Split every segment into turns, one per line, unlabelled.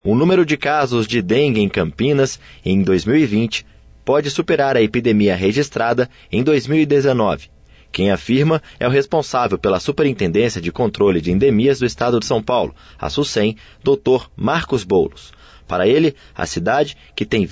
O número de casos de dengue em Campinas em 2020 pode superar a epidemia registrada em 2019. Quem afirma é o responsável pela Superintendência de Controle de Endemias do Estado de São Paulo, a SUSEM, Dr. Marcos Boulos. Para ele, a cidade, que tem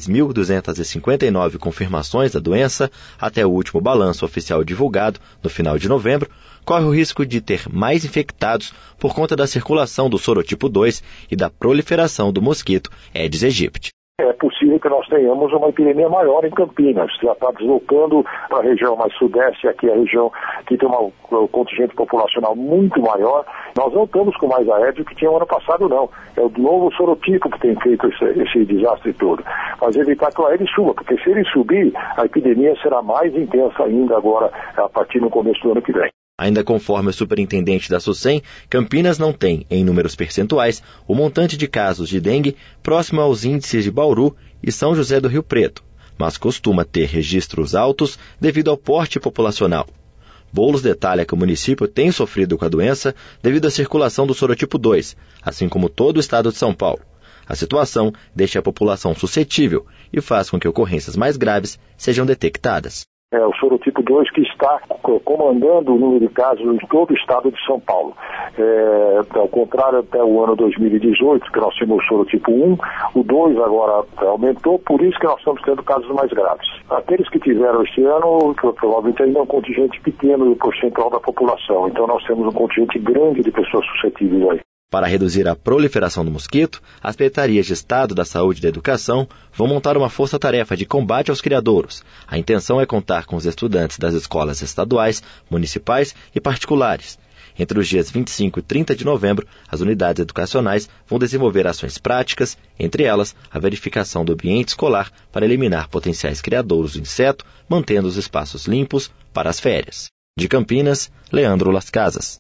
26.259 confirmações da doença, até o último balanço oficial divulgado no final de novembro, corre o risco de ter mais infectados por conta da circulação do sorotipo 2 e da proliferação do mosquito Aedes aegypti.
É possível que nós tenhamos uma epidemia maior em Campinas, já está deslocando para a região mais sudeste, aqui a região que tem um contingente populacional muito maior. Nós não estamos com mais Aedes do que tinha o ano passado, não. É o novo sorotipo que tem feito esse desastre todo. Mas evitar que o Aedes suba, porque se ele subir, a epidemia será mais intensa ainda agora, a partir do começo do ano que vem.
Ainda conforme o superintendente da SUSEM, Campinas não tem, em números percentuais, o montante de casos de dengue próximo aos índices de Bauru e São José do Rio Preto, mas costuma ter registros altos devido ao porte populacional. Boulos detalha que o município tem sofrido com a doença devido à circulação do sorotipo 2, assim como todo o estado de São Paulo. A situação deixa a população suscetível e faz com que ocorrências mais graves sejam detectadas.
É o sorotipo 2 que está comandando o número de casos em todo o estado de São Paulo. Ao contrário, até o ano 2018, que nós tínhamos o sorotipo 1, o 2 agora aumentou, por isso que nós estamos tendo casos mais graves. Aqueles que tiveram este ano, provavelmente ainda é um contingente pequeno do percentual da população, então nós temos um contingente grande de pessoas suscetíveis aí.
Para reduzir a proliferação do mosquito, as secretarias de Estado da Saúde e da Educação vão montar uma força-tarefa de combate aos criadouros. A intenção é contar com os estudantes das escolas estaduais, municipais e particulares. Entre os dias 25 e 30 de novembro, as unidades educacionais vão desenvolver ações práticas, entre elas a verificação do ambiente escolar para eliminar potenciais criadouros do inseto, mantendo os espaços limpos para as férias. De Campinas, Leandro Las Casas.